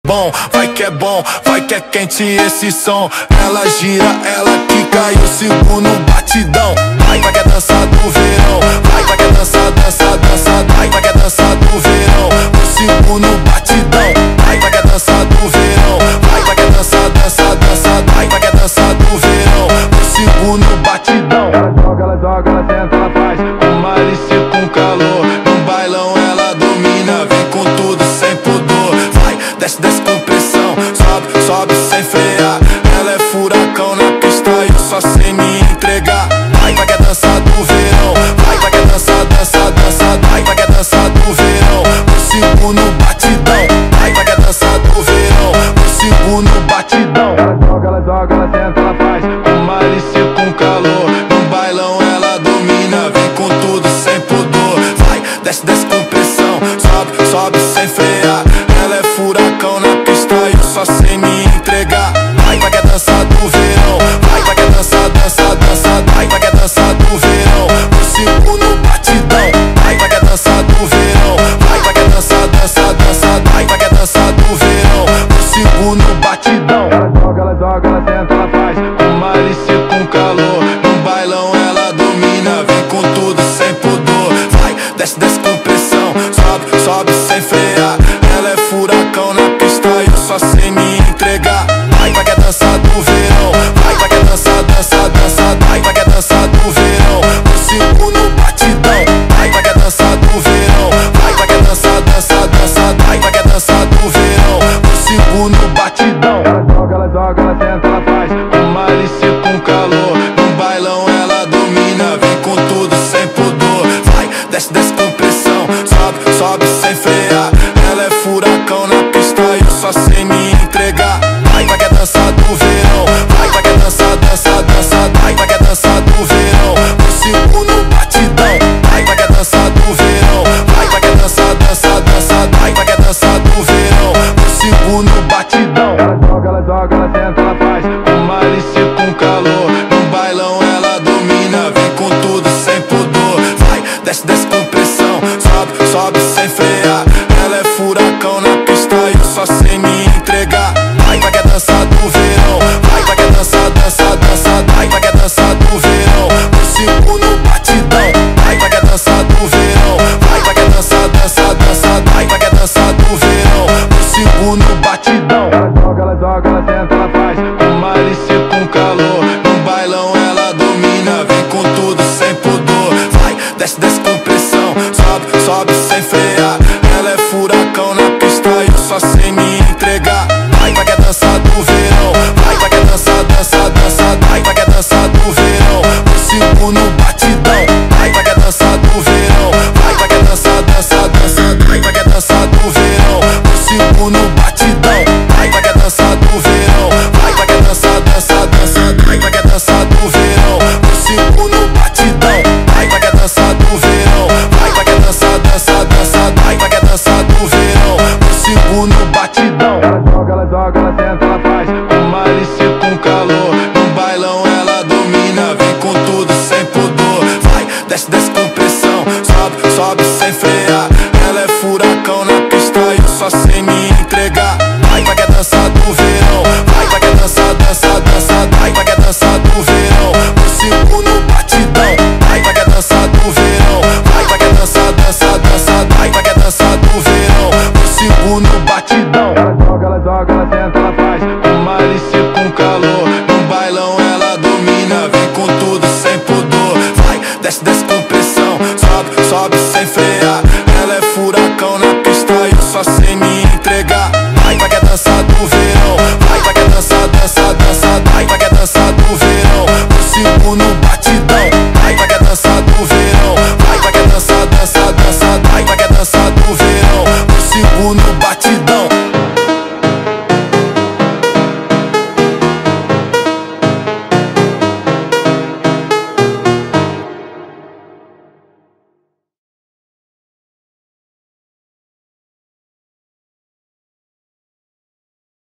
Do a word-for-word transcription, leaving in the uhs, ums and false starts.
bom, vai que é bom, vai que é quente esse som. Ela gira, ela quica e o segundo batidão. Vai, vai que é dança do verão. Vai, vai que é dança, dança, dança. Vai, vai que é dança do verão. O segundo batidão. Vai, vai que é dança do verão. Vai, vai que é dança, dança, dança. Vai, vai que é dança do verão. O segundo batidão. Ela joga, ela joga, ela senta, ela faz com malícia e com calor. No bailão ela domina, vem com tudo sem pudor. Vai, desce, desce com pressão, sobe, sobe sem frear. Ela é furacão na pista e eu só sei me entregar. Vai, vai que é dança do verão. Vai, vai que é dança, dança, dança. Vai, vai que é dança do verão. O segundo batidão. Vai, vai que é dança do verão. O segundo batidão. Ela joga, ela joga, ela senta, ela faz com malícia e com calor. No bailão ela domina, vem com tudo sem pudor. Vai, desce, desce com pressão, sobe, sobe sem frear. Ela é furacão na pista e eu só sei me entregar. Vai, vai que é dança do verão. Vai, vai que é dança, dança, dança. Vai, vai que é dança do verão. O segundo batidão. Vai, vai que é dança do verão. Vai, vai que é dança, dança, dança. Vai, vai que é dança do verão. O segundo batidão. Ela joga, ela joga, ela senta, ela faz com malícia e com calor. No bailão ela domina, vem com tudo sem pudor. Vai, desce, desce com pressão, sobe, sobe sem frear. Ela é furacão na pista e eu só sei me entregar. Vai, vai que é dança do verão. Vai, vai que é dança, dança, dança. Vai, vai que é dança do verão. O segundo batidão. Vai, vai que é dança do verão. Vai, vai que é dança, dança, dança. Vai, vai que é dança do verão. O segundo batidão. Ela joga, ela joga, ela senta, ela faz com malícia e com calor. No bailão ela domina, vem com tudo sem pudor. Vai, desce, desce com pressão, sobe, sobe sem frear. Ela é furacão na pista e eu só sei me entregar. Vai, vai que é dança do verão. Vai, vai que é dança, dança, dança. Vai, vai que é dança do verão. O segundo batidão. Vai, vai que é dança do verão. Vai, vai que é dança, dança, dança. Vai, vai que é dança do verão. O segundo batidão. Ela joga, ela joga, ela senta, ela faz com malícia e com calor. No bailão ela domina, vem com tudo sem pudor. Vai, desce, desce com pressão, sobe, sobe sem frear. Ela é furacão na pista e eu só sei me entregar. Vai, vai que é dança do verão. Vai, vai que é dança, dança, dança. Vai, vai que é dança do verão. O segundo batidão. Vai, vai que é dança do verão. Vai, vai que é dança, dança, dança. Vai, vai que é dança do verão. O segundo batidão. Ela joga, ela joga, ela senta, ela faz com malícia e com calor. No bailão ela domina, vem com tudo sem pudor. Vai, desce, desce com pressão, sobe, sobe sem frear. Ela é furacão na pista e eu só sei me entregar. Vai, vai que é dança do verão. Vai, vai que é dança, dança, dança. Vai, vai que é dança do verão. O segundo batidão. Vai, vai que é dança do verão. Vai, vai que é dança, dança, dança. Vai, vai que é dança do verão. O segundo batidão. Vai, vai que é dança do verão. Vai, vai que é dança, dança, dança. Vai, vai que é dança do verão. O segundo batidão. Vai, vai que é dança do verão. Vai, vai que é dança, dança, dança. Vai, vai que é dança do verão. O segundo batidão. Ela joga, ela joga, ela senta, ela faz com malícia e com calor.